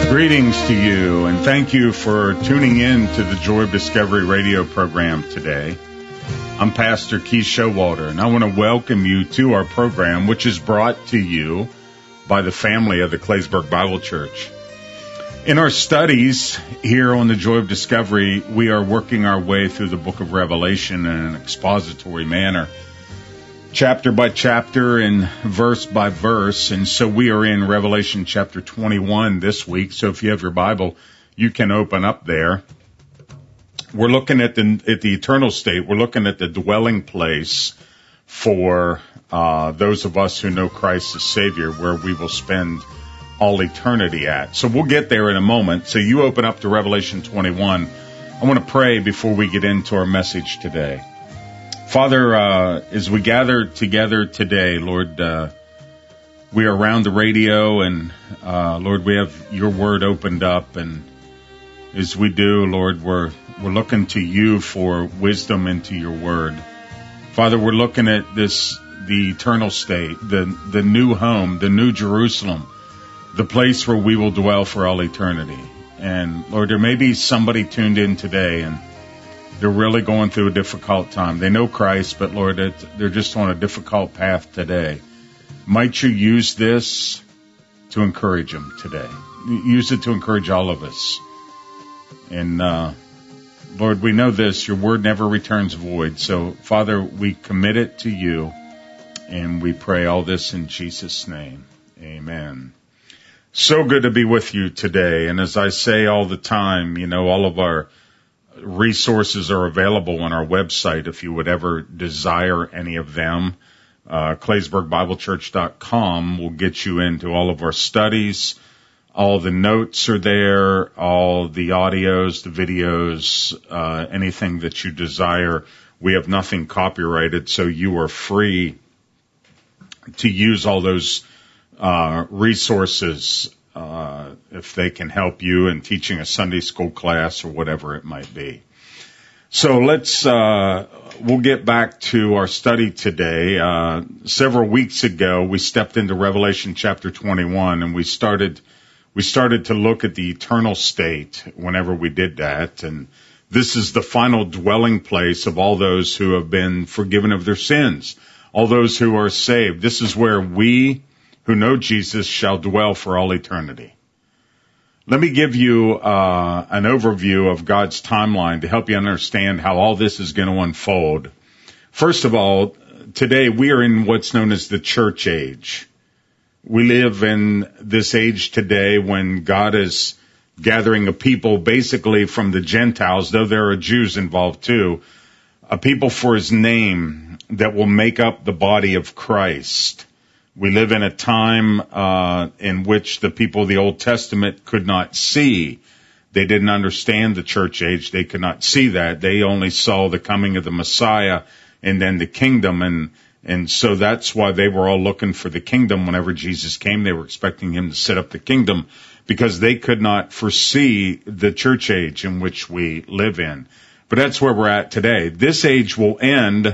Greetings to you, and thank you for tuning in to the Joy of Discovery radio program today. I'm Pastor Keith Showalter, and I want to welcome you to our program, which is brought to you by the family of the Claysburg Bible Church. In our studies here on the Joy of Discovery, we are working our way through the book of Revelation in an expository manner, chapter by chapter and verse by verse. And so we are in Revelation chapter 21 this week. So if you have your Bible, you can open up there. We're looking at the eternal state. We're looking at the dwelling place for those of us who know Christ as Savior, where we will spend all eternity at. So we'll get there in a moment. So you open up to Revelation 21. I want to pray before we get into our message today. Father, as we gather together today, Lord, we are around the radio, and Lord, we have your word opened up, and as we do, Lord, we're looking to you for wisdom into your word. Father, we're looking at the eternal state, the new home, the new Jerusalem, the place where we will dwell for all eternity. And Lord, there may be somebody tuned in today, and they're really going through a difficult time. They know Christ, but Lord, they're just on a difficult path today. Might you use this to encourage them today? Use it to encourage all of us. And Lord, we know this, your word never returns void. So Father, we commit it to you, and we pray all this in Jesus' name. Amen. So good to be with you today. And as I say all the time, you know, all of our resources are available on our website if you would ever desire any of them. ClaysburgBibleChurch.com will get you into all of our studies. All the notes are there, all the audios, the videos, anything that you desire. We have nothing copyrighted, so you are free to use all those resources if they can help you in teaching a Sunday school class or whatever it might be. So we'll get back to our study today. Several weeks ago, we stepped into Revelation chapter 21, and we started to look at the eternal state whenever we did that. And this is the final dwelling place of all those who have been forgiven of their sins, all those who are saved. This is where we who know Jesus shall dwell for all eternity. Let me give you an overview of God's timeline to help you understand how all this is going to unfold. First of all, today we are in what's known as the church age. We live in this age today when God is gathering a people basically from the Gentiles, though there are Jews involved too, a people for his name that will make up the body of Christ. We live in a time in which the people of the Old Testament could not see. They didn't understand the church age. They could not see that. They only saw the coming of the Messiah and then the kingdom. And so that's why they were all looking for the kingdom. Whenever Jesus came, they were expecting him to set up the kingdom because they could not foresee the church age in which we live in. But that's where we're at today. This age will end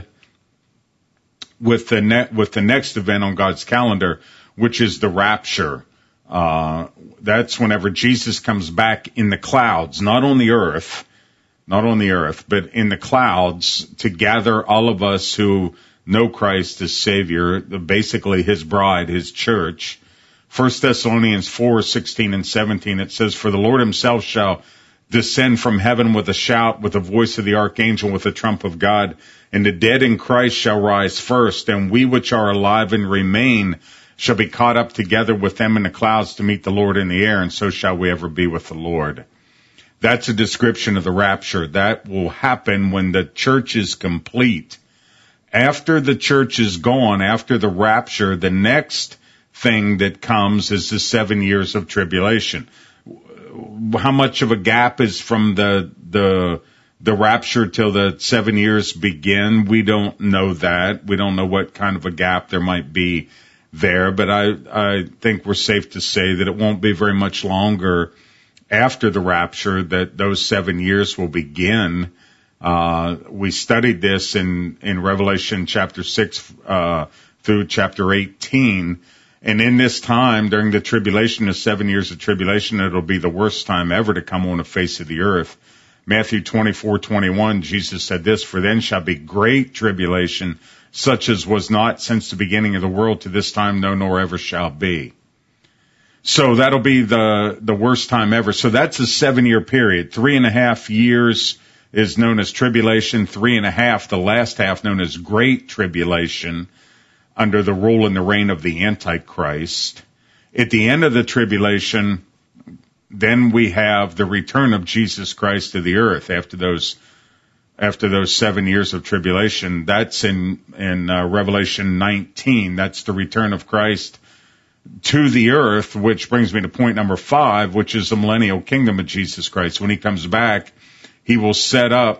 with the next event on God's calendar, which is the rapture. That's whenever Jesus comes back in the clouds, not on the earth, but in the clouds to gather all of us who know Christ as Savior, basically his bride, his church. 1 Thessalonians 4:16 and 17, it says, "For the Lord himself shall descend from heaven with a shout, with the voice of the archangel, with the trump of God, and the dead in Christ shall rise first, and we which are alive and remain shall be caught up together with them in the clouds to meet the Lord in the air, and so shall we ever be with the Lord." That's a description of the rapture. That will happen when the church is complete. After the church is gone, after the rapture, the next thing that comes is the 7 years of tribulation. How much of a gap is from the rapture till the 7 years begin? We don't know that. We don't know what kind of a gap there might be there, but I think we're safe to say that it won't be very much longer after the rapture that those 7 years will begin. We studied this in Revelation chapter 6 through chapter 18, And in this time, during the tribulation, the 7 years of tribulation, it'll be the worst time ever to come on the face of the earth. Matthew 24:21, Jesus said this, "For then shall be great tribulation, such as was not since the beginning of the world to this time, no, nor ever shall be." So that'll be the worst time ever. So that's a 7-year period. 3.5 years is known as tribulation. 3.5, the last half, known as great tribulation, under the rule and the reign of the Antichrist. At the end of the tribulation, then we have the return of Jesus Christ to the earth after those 7 years of tribulation. That's in Revelation 19. That's the return of Christ to the earth, which brings me to point number 5, which is the millennial kingdom of Jesus Christ. When he comes back, he will set up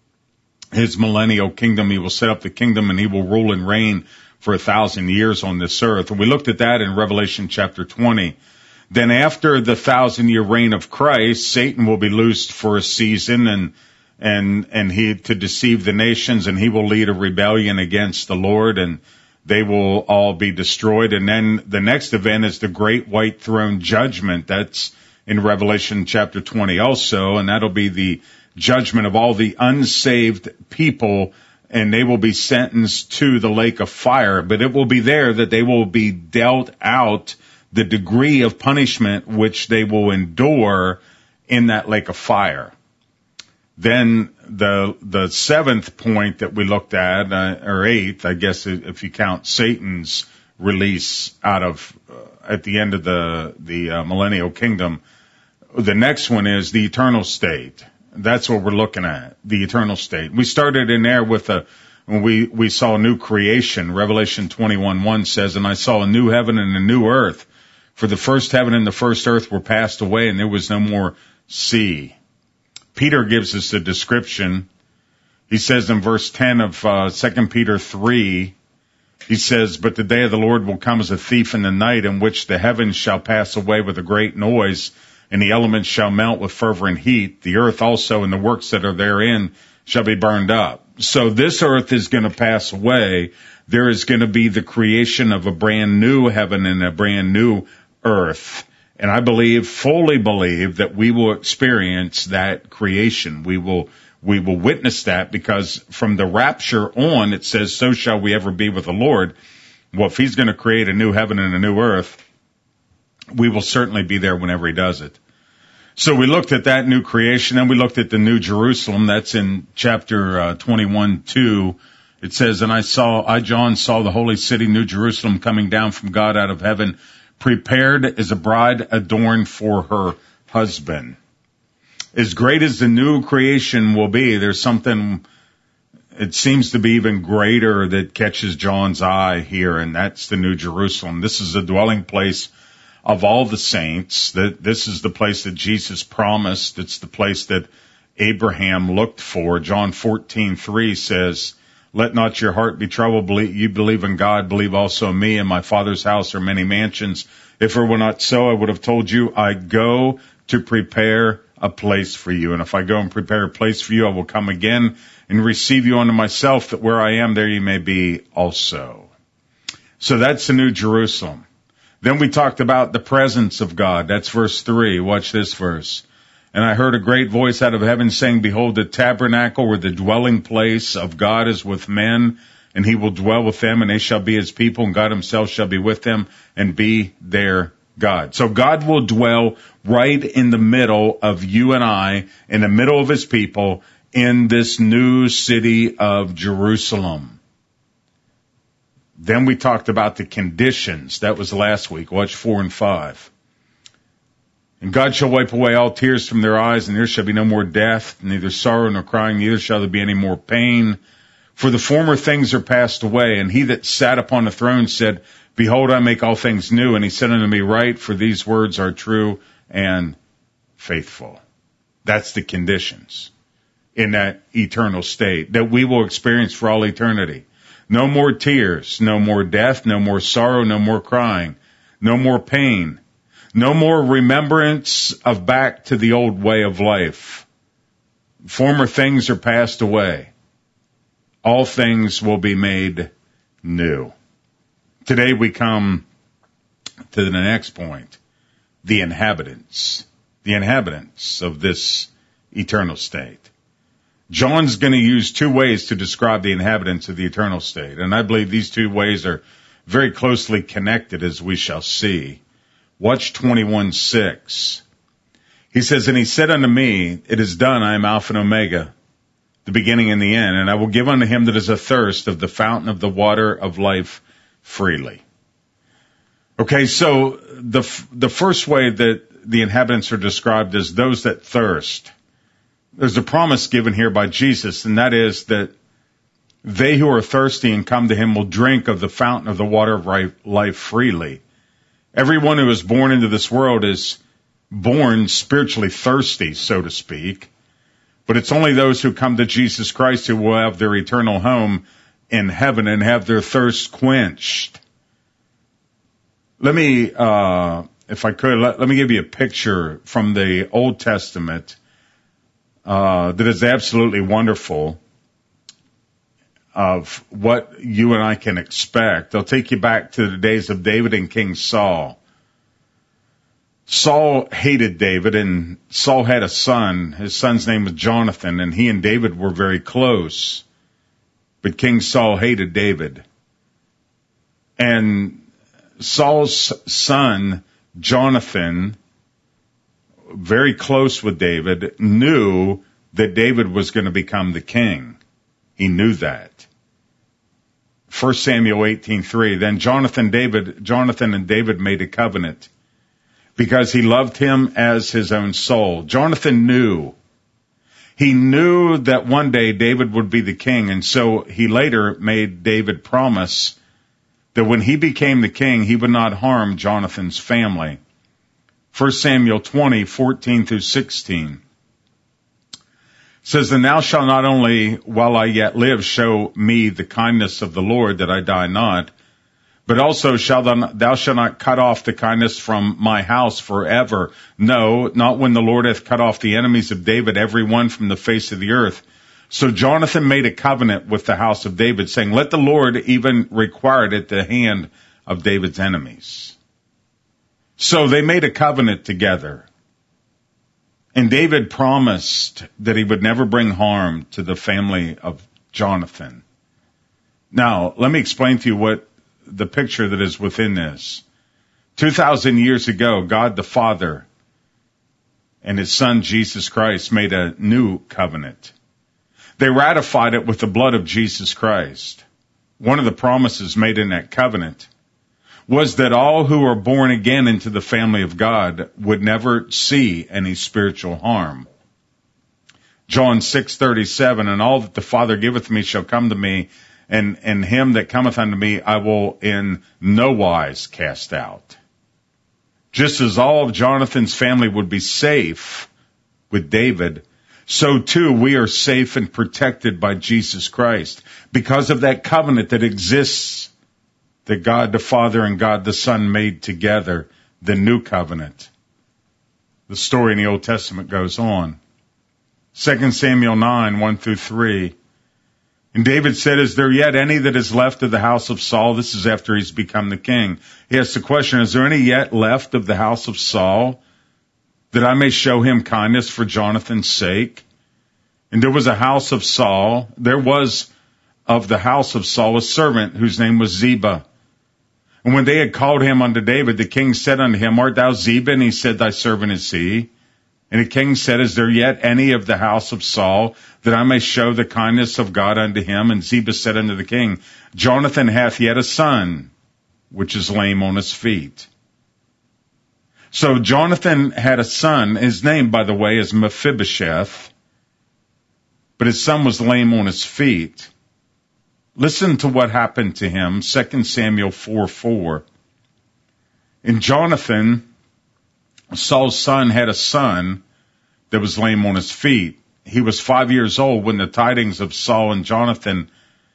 his millennial kingdom. He will set up the kingdom, and he will rule and reign for 1,000 years on this earth. And we looked at that in Revelation chapter 20. Then after the 1,000-year reign of Christ, Satan will be loosed for a season and he to deceive the nations, and he will lead a rebellion against the Lord, and they will all be destroyed. And then the next event is the great white throne judgment. That's in Revelation chapter 20 also, and that'll be the judgment of all the unsaved people, and they will be sentenced to the lake of fire. But it will be there that they will be dealt out the degree of punishment which they will endure in that lake of fire. Then the seventh point that we looked at, or eighth, I guess, if you count Satan's release out of at the end of the millennial kingdom, the next one is the eternal state. That's what we're looking at, the eternal state. We started in there with when we saw a new creation. Revelation 21:1 says, "And I saw a new heaven and a new earth. For the first heaven and the first earth were passed away, and there was no more sea." Peter gives us a description. He says in verse 10 of 2 Peter 3, he says, "But the day of the Lord will come as a thief in the night, in which the heavens shall pass away with a great noise, and the elements shall melt with fervent heat. The earth also and the works that are therein shall be burned up." So this earth is going to pass away. There is going to be the creation of a brand new heaven and a brand new earth. And I fully believe that we will experience that creation. We will witness that, because from the rapture on, it says, "So shall we ever be with the Lord." Well, if he's going to create a new heaven and a new earth, we will certainly be there whenever he does it. So we looked at that new creation, and we looked at the new Jerusalem. That's in chapter 21:2. It says, "And I, John, saw the holy city, New Jerusalem, coming down from God out of heaven, prepared as a bride adorned for her husband." As great as the new creation will be, there's something, it seems to be even greater, that catches John's eye here, and that's the New Jerusalem. This is the dwelling place of all the saints. This is the place that Jesus promised. It's the place that Abraham looked for. John 14:3 says, "Let not your heart be troubled. You believe in God, believe also in me. In my Father's house are many mansions. If it were not so, I would have told you, I go to prepare a place for you. And if I go and prepare a place for you, I will come again and receive you unto myself, that where I am, there you may be also." So that's the New Jerusalem. Then we talked about the presence of God. That's verse 3. Watch this verse. "And I heard a great voice out of heaven saying, Behold, the tabernacle, or the dwelling place of God, is with men, and he will dwell with them, and they shall be his people, and God himself shall be with them and be their God." So God will dwell right in the middle of you and I, in the middle of his people, in this new city of Jerusalem. Then we talked about the conditions. That was last week. Watch 4 and 5. "And God shall wipe away all tears from their eyes, and there shall be no more death, neither sorrow nor crying, neither shall there be any more pain. For the former things are passed away. And he that sat upon the throne said, Behold, I make all things new. And he said unto me, Write, for these words are true and faithful." That's the conditions in that eternal state that we will experience for all eternity. No more tears, no more death, no more sorrow, no more crying, no more pain, no more remembrance of back to the old way of life. Former things are passed away. All things will be made new. Today we come to the next point. The inhabitants of this eternal state. John's going to use two ways to describe the inhabitants of the eternal state, and I believe these two ways are very closely connected, as we shall see. Watch 21:6. He says, "And he said unto me, It is done, I am Alpha and Omega, the beginning and the end, and I will give unto him that is athirst of the fountain of the water of life freely." Okay, so the first way that the inhabitants are described as those that thirst. There's a promise given here by Jesus, and that is that they who are thirsty and come to him will drink of the fountain of the water of life freely. Everyone who is born into this world is born spiritually thirsty, so to speak, but it's only those who come to Jesus Christ who will have their eternal home in heaven and have their thirst quenched. Let me, if I could, let me give you a picture from the Old Testament that is absolutely wonderful of what you and I can expect. I'll take you back to the days of David and King Saul. Saul hated David, and Saul had a son. His son's name was Jonathan, and he and David were very close. But King Saul hated David. And Saul's son, Jonathan, very close with David, knew that David was going to become the king. He knew that. 1 Samuel 18:3. Then Jonathan and David made a covenant because he loved him as his own soul. Jonathan knew. He knew that one day David would be the king, and so he later made David promise that when he became the king, he would not harm Jonathan's family. 1 Samuel 20:14-16 says, "And thou shalt not only while I yet live show me the kindness of the Lord, that I die not, but also thou shalt not cut off the kindness from my house forever. No, not when the Lord hath cut off the enemies of David, every one from the face of the earth." So Jonathan made a covenant with the house of David, saying, "Let the Lord even require it at the hand of David's enemies." So they made a covenant together. And David promised that he would never bring harm to the family of Jonathan. Now, let me explain to you what the picture that is within this. 2,000 years ago, God the Father and his Son Jesus Christ made a new covenant. They ratified it with the blood of Jesus Christ. One of the promises made in that covenant was that all who are born again into the family of God would never see any spiritual harm. John 6:37, "And all that the Father giveth me shall come to me, and him that cometh unto me I will in no wise cast out." Just as all of Jonathan's family would be safe with David, so too we are safe and protected by Jesus Christ because of that covenant that exists, that God the Father and God the Son made together, the new covenant. The story in the Old Testament goes on. 2 Samuel 9:1-3. "And David said, Is there yet any that is left of the house of Saul?" This is after he's become the king. He asks the question, "Is there any yet left of the house of Saul, that I may show him kindness for Jonathan's sake?" And there was of the house of Saul a servant whose name was Ziba. And when they had called him unto David, the king said unto him, "Art thou Ziba?" And he said, "Thy servant is he." And the king said, "Is there yet any of the house of Saul, that I may show the kindness of God unto him?" And Ziba said unto the king, "Jonathan hath yet a son, which is lame on his feet." So Jonathan had a son. His name, by the way, is Mephibosheth, but his son was lame on his feet. Listen to what happened to him, 2 Samuel 4:4. And Jonathan, Saul's son, had a son that was lame on his feet. He was 5 years old when the tidings of Saul and Jonathan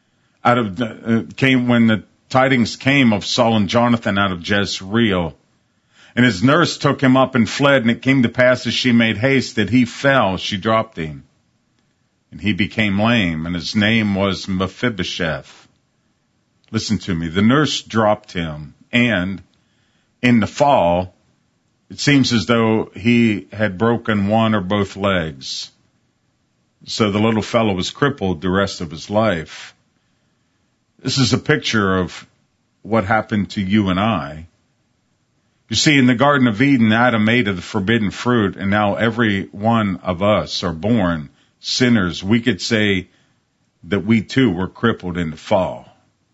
came of Saul and Jonathan out of Jezreel. And his nurse took him up and fled, and it came to pass as she made haste that he fell, she dropped him. And he became lame, and his name was Mephibosheth. Listen to me. The nurse dropped him, and in the fall, it seems as though he had broken one or both legs. So the little fellow was crippled the rest of his life. This is a picture of what happened to you and I. You see, in the Garden of Eden, Adam ate of the forbidden fruit, and now every one of us are born sinners. We could say that we too were crippled in the fall.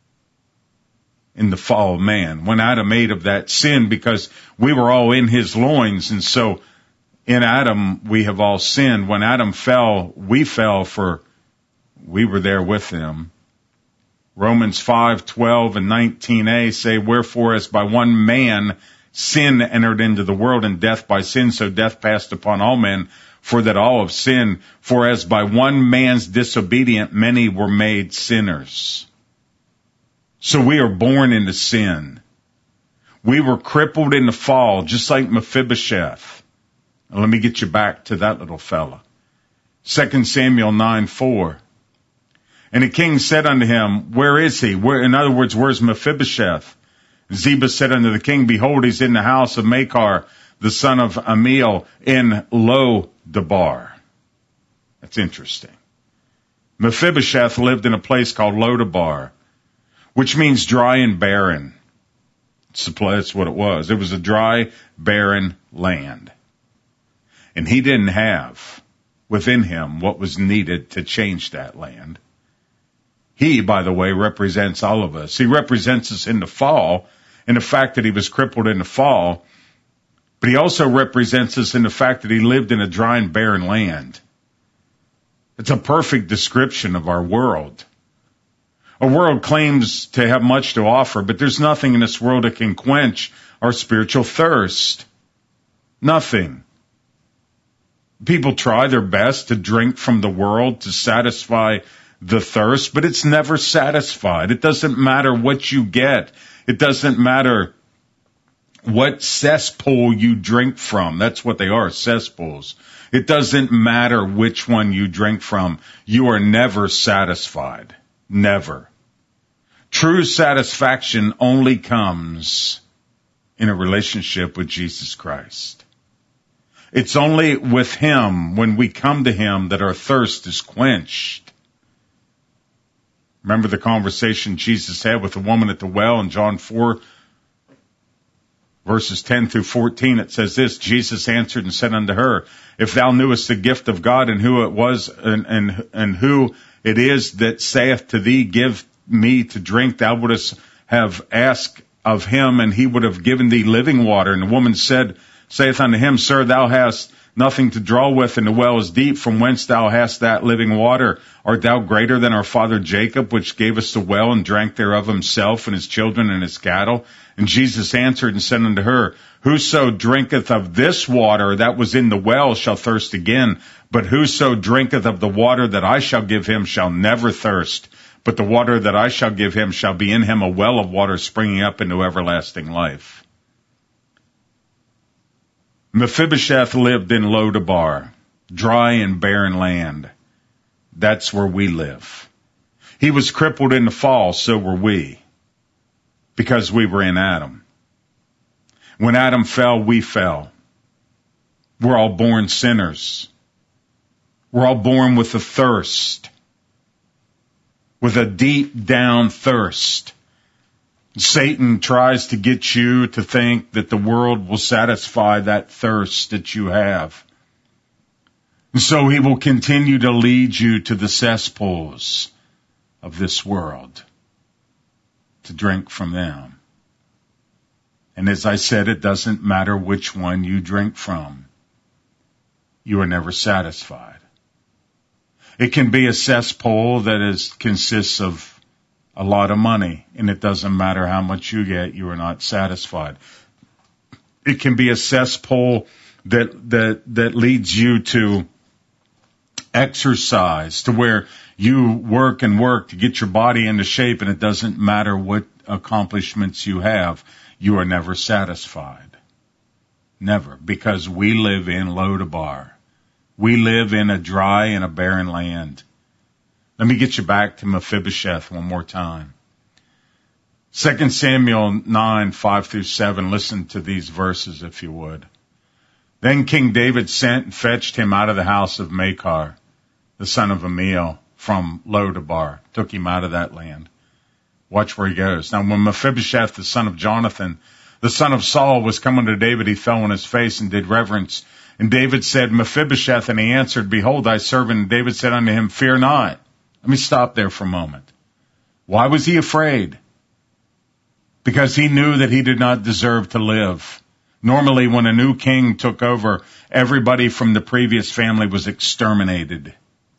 In the fall of man. When Adam ate of that sin, because we were all in his loins, and so in Adam we have all sinned. When Adam fell, we fell, for we were there with him. Romans 5:12 and 19a say, wherefore as by one man sin entered into the world, and death by sin, so death passed upon all men, for that all have sinned. For as by one man's disobedience many were made sinners. So we are born into sin. We were crippled in the fall, just like Mephibosheth. Now, let me get you back to that little fella. 2 Samuel 9:4. And the king said unto him, where is he? In other words, where's Mephibosheth? Ziba said unto the king, behold, he's in the house of Machir, the son of Amiel, in Lo-debar. That's interesting. Mephibosheth lived in a place called Lo-debar, which means dry and barren. That's what it was. It was a dry, barren land. And he didn't have within him what was needed to change that land. He, by the way, represents all of us. He represents us in the fall, in the fact that he was crippled in the fall, but he also represents us in the fact that he lived in a dry and barren land. It's a perfect description of our world. Our world claims to have much to offer, but there's nothing in this world that can quench our spiritual thirst. Nothing. People try their best to drink from the world to satisfy the thirst, but it's never satisfied. It doesn't matter what you get. It doesn't matter what cesspool you drink from. That's what they are, cesspools. It doesn't matter which one you drink from. You are never satisfied. Never. True satisfaction only comes in a relationship with Jesus Christ. It's only with him, when we come to him, that our thirst is quenched. Remember the conversation Jesus had with the woman at the well in John 4, verses 10 through 14. It says this, Jesus answered and said unto her, if thou knewest the gift of God and who it was and who it is that saith to thee, give me to drink, thou wouldst have asked of him, and he would have given thee living water. And the woman saith unto him, Sir, thou hast nothing to draw with, and the well is deep. From whence thou hast that living water? Art thou greater than our father Jacob, which gave us the well, and drank thereof himself, and his children, and his cattle? And Jesus answered and said unto her, Whoso drinketh of this water that was in the well shall thirst again. But whoso drinketh of the water that I shall give him shall never thirst. But the water that I shall give him shall be in him a well of water springing up into everlasting life. Mephibosheth lived in Lo-debar, dry and barren land. That's where we live. He was crippled in the fall, so were we, because we were in Adam. When Adam fell, we fell. We're all born sinners. We're all born with a thirst, with a deep down thirst. Satan tries to get you to think that the world will satisfy that thirst that you have. And so he will continue to lead you to the cesspools of this world to drink from them. And as I said, it doesn't matter which one you drink from. You are never satisfied. It can be a cesspool that consists of a lot of money, and it doesn't matter how much you get, you are not satisfied. It can be a cesspool that leads you to exercise, to where you work and work to get your body into shape, and it doesn't matter what accomplishments you have, you are never satisfied. Never, because we live in Lo-debar. We live in a dry and a barren land. Let me get you back to Mephibosheth one more time. 2 Samuel 9, 5 through 7. Listen to these verses if you would. Then King David sent and fetched him out of the house of Machir, the son of Amiel, from Lodabar. Took him out of that land. Watch where he goes. Now when Mephibosheth, the son of Jonathan, the son of Saul, was coming to David, he fell on his face and did reverence. And David said, Mephibosheth, and he answered, Behold, thy servant. And David said unto him, Fear not. Let me stop there for a moment. Why was he afraid? Because he knew that he did not deserve to live. Normally, when a new king took over, everybody from the previous family was exterminated.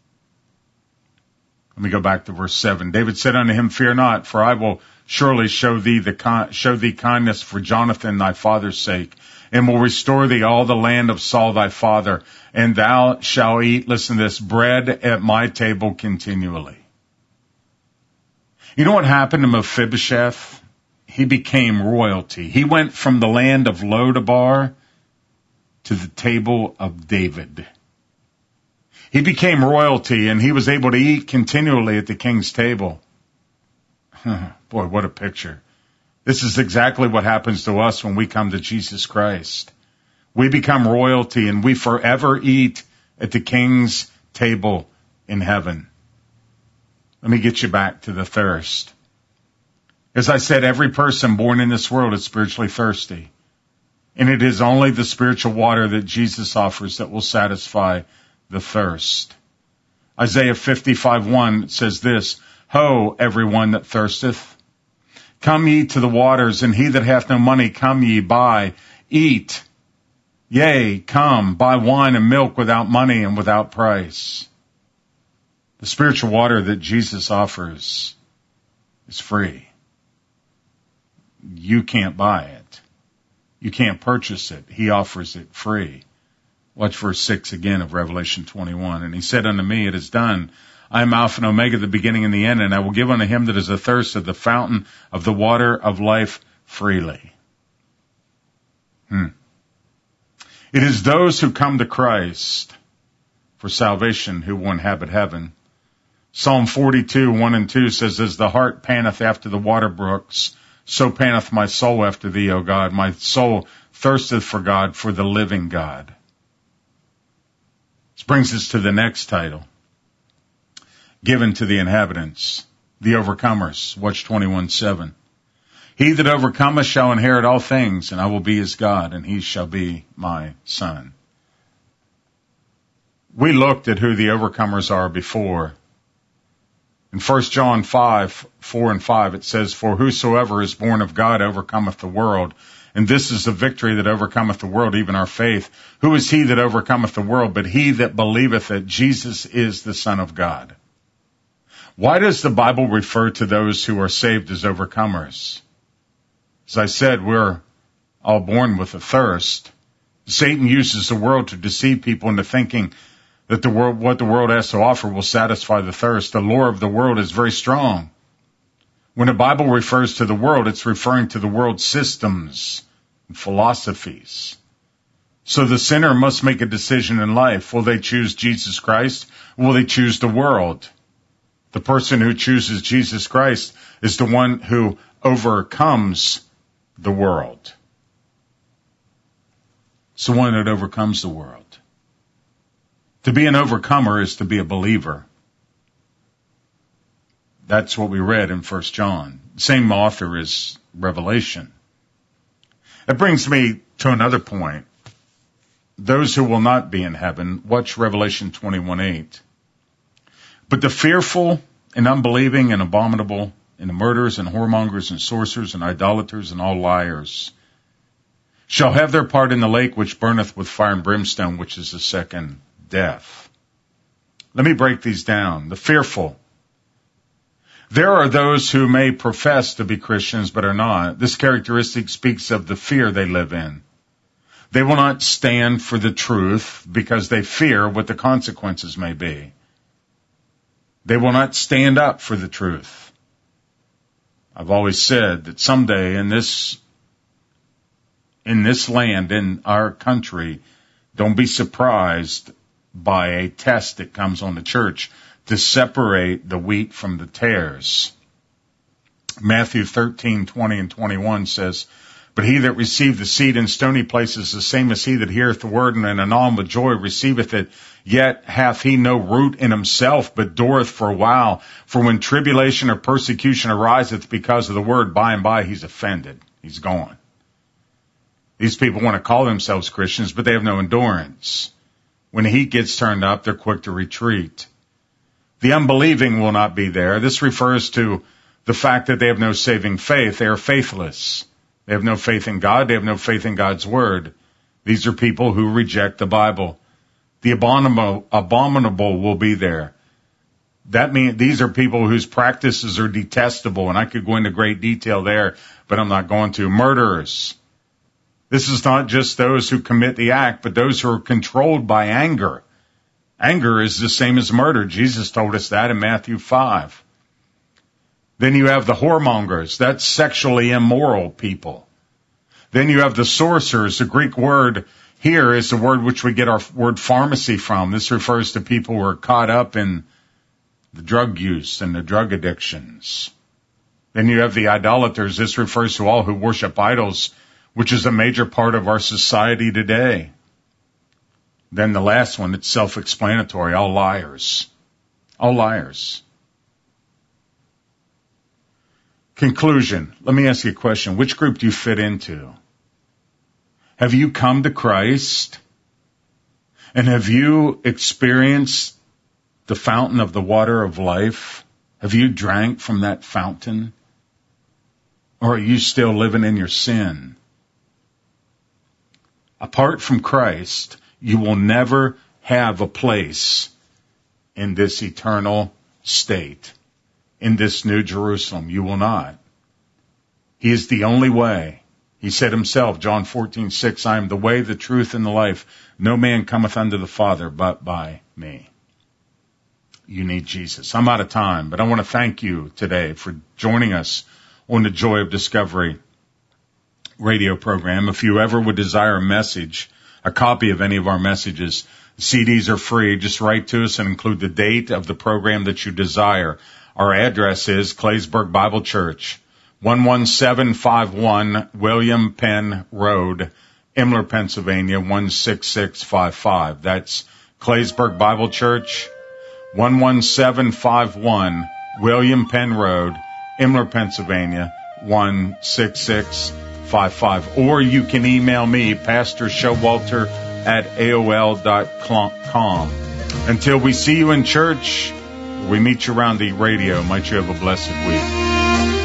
Let me go back to verse 7. David said unto him, Fear not, for I will surely show thee kindness for Jonathan thy father's sake, and will restore thee all the land of Saul thy father, and thou shalt eat, listen to this, bread at my table continually. You know what happened to Mephibosheth? He became royalty. He went from the land of Lodabar to the table of David. He became royalty, and he was able to eat continually at the king's table. Boy, what a picture. This is exactly what happens to us when we come to Jesus Christ. We become royalty, and we forever eat at the king's table in heaven. Let me get you back to the thirst. As I said, every person born in this world is spiritually thirsty. And it is only the spiritual water that Jesus offers that will satisfy the thirst. Isaiah 55:1 says this, Ho, everyone that thirsteth, come ye to the waters, and he that hath no money, come ye, buy, eat. Yea, come, buy wine and milk without money and without price. The spiritual water that Jesus offers is free. You can't buy it. You can't purchase it. He offers it free. Watch verse 6 again of Revelation 21. And he said unto me, It is done. I am Alpha and Omega, the beginning and the end, and I will give unto him that is athirst of the fountain of the water of life freely. It is those who come to Christ for salvation who will inhabit heaven. Psalm 42, 1 and 2 says, As the hart panteth after the water brooks, so panteth my soul after thee, O God. My soul thirsteth for God, for the living God. This brings us to the next title, given to the inhabitants, the overcomers. Watch 21:7. He that overcometh shall inherit all things, and I will be his God, and he shall be my son. We looked at who the overcomers are before. In 1 John 5, 4 and 5, it says, For whosoever is born of God overcometh the world. And this is the victory that overcometh the world, even our faith. Who is he that overcometh the world, but he that believeth that Jesus is the Son of God? Why does the Bible refer to those who are saved as overcomers? As I said, we're all born with a thirst. Satan uses the world to deceive people into thinking that what the world has to offer will satisfy the thirst. The lure of the world is very strong. When the Bible refers to the world, it's referring to the world's systems and philosophies. So the sinner must make a decision in life. Will they choose Jesus Christ? Or will they choose the world? The person who chooses Jesus Christ is the one who overcomes the world. It's the one that overcomes the world. To be an overcomer is to be a believer. That's what we read in 1 John. Same author as Revelation. That brings me to another point. Those who will not be in heaven, watch Revelation 21:8. But the fearful and unbelieving and abominable and the murderers and whoremongers and sorcerers and idolaters and all liars shall have their part in the lake which burneth with fire and brimstone, which is the second death. Let me break these down. The fearful. There are those who may profess to be Christians but are not. This characteristic speaks of the fear they live in. They will not stand for the truth because they fear what the consequences may be. They will not stand up for the truth. I've always said that someday in this land, in our country, don't be surprised by a test that comes on the church to separate the wheat from the tares. Matthew 13:20 and 21 says, "But he that received the seed in stony places, the same as he that heareth the word, and anon with joy receiveth it, yet hath he no root in himself, but dureth for a while. For when tribulation or persecution ariseth because of the word, by and by he's offended." He's gone. These people want to call themselves Christians, but they have no endurance. When the heat gets turned up, they're quick to retreat. The unbelieving will not be there. This refers to the fact that they have no saving faith. They are faithless. They have no faith in God. They have no faith in God's word. These are people who reject the Bible. The abominable will be there. That means these are people whose practices are detestable, and I could go into great detail there, but I'm not going to. Murderers. This is not just those who commit the act, but those who are controlled by anger. Anger is the same as murder. Jesus told us that in Matthew 5. Then you have the whoremongers. That's sexually immoral people. Then you have the sorcerers. The Greek word here is the word which we get our word pharmacy from. This refers to people who are caught up in the drug use and the drug addictions. Then you have the idolaters. This refers to all who worship idols, which is a major part of our society today. Then the last one, it's self-explanatory, all liars. All liars. Conclusion. Let me ask you a question. Which group do you fit into? Have you come to Christ? And have you experienced the fountain of the water of life? Have you drank from that fountain? Or are you still living in your sin? Apart from Christ, you will never have a place in this eternal state, in this New Jerusalem. You will not. He is the only way. He said himself, John 14:6, "I am the way, the truth, and the life. No man cometh unto the Father but by me." You need Jesus. I'm out of time, but I want to thank you today for joining us on the Joy of Discovery radio program. If you ever would desire a message, a copy of any of our messages, the CDs are free. Just write to us and include the date of the program that you desire. Our address is Claysburg Bible Church, 11751 William Penn Road, Imler, Pennsylvania, 16655. That's Claysburg Bible Church, 11751 William Penn Road, Imler, Pennsylvania, 16655. Or you can email me, pastorshowalter@aol.com. Until we see you in church, we meet you around the radio. Might you have a blessed week.